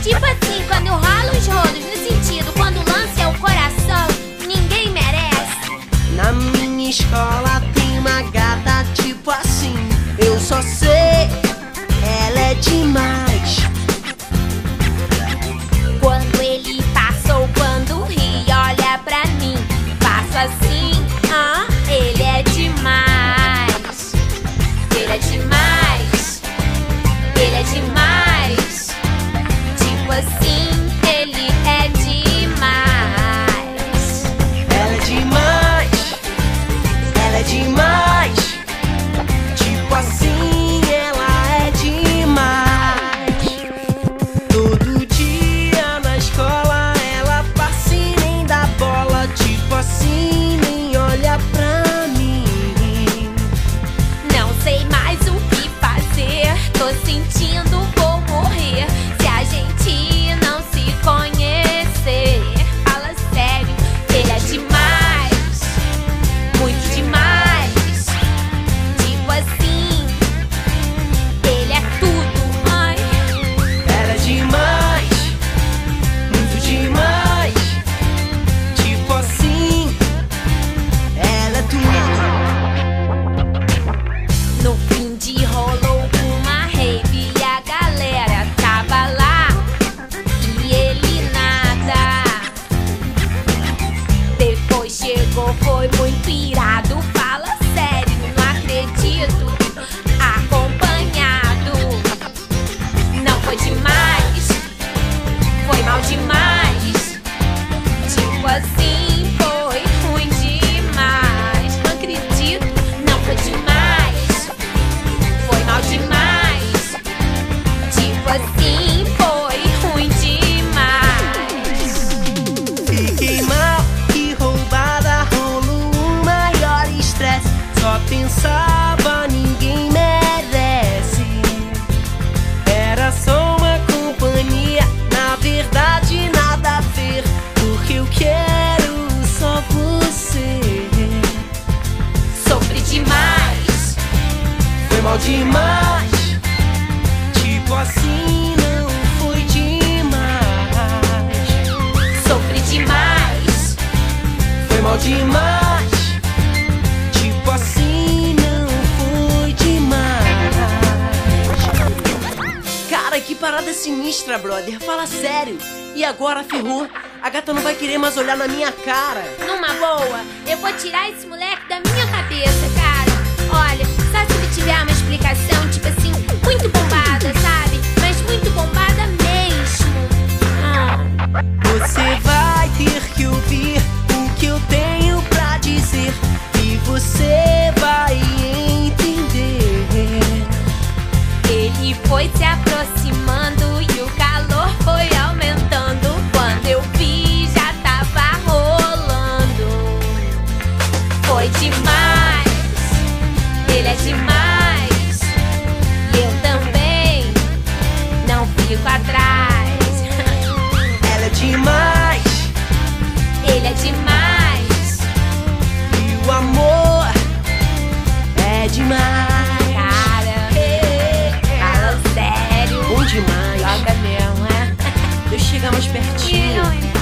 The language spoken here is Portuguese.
Tipo assim, quando eu rolo os rolos no sentido, quando o lance é o coração, ninguém merece. Na minha escola tem uma gata tipo assim, eu só sei, ela é demais. Quando ele passa ou quando ri, olha pra mim, faço assim, ele é demais. Ele é demais. Ele é demais. Tipo assim, ele é demais. Ela é demais. Ela é demais. Tipo assim, ela é demais. Todo dia na escola ela passa e nem dá bola. Tipo assim, nem olha pra mim. Não sei mais o que fazer, tô sentindo vou morrer se a gente não se conhecer. Fala sério, ele é demais, muito demais. Tipo assim, ele é tudo, ai. Ela é demais, muito demais. Tipo assim, ela é tudo. No fim de rolou uma rave e a galera tava lá e ele nada. Depois chegou, foi muito irado. Fala sério, não acredito. Acompanhado. Não foi demais, foi mal demais. Tipo assim, foi ruim demais. Não acredito, não foi demais, foi mal demais. Tipo assim, foi ruim demais. Fiquei mal e roubada, rolou um maior estresse. Só pensava, ninguém merece. Era só uma companhia, na verdade nada a ver. Porque eu quero só você. Sofri demais, Foi mal demais. Tipo assim, não foi demais. sofri demais. Foi mal demais. Tipo assim, não foi demais. Cara, que parada sinistra, brother. Fala sério. E agora ferrou. A gata não vai querer mais olhar na minha cara. Numa boa, eu vou tirar esse moleque da minha cabeça, cara. Olha, só se ele tiver uma explicação, tipo assim, muito bombada, sabe? Mas muito bombada mesmo. Você vai ter que ouvir o que eu tenho pra dizer. E você vai entender. Ele foi se aproximando e o calor foi aumentando. Quando eu vi, já tava rolando. Foi demais, ele é demais. E eu também não fico atrás. Ela é demais. Ele é demais, E o amor é demais. cara. Fala sério. Bom demais. Joga mesmo, é? Deixa eu chegar mais pertinho. Ih,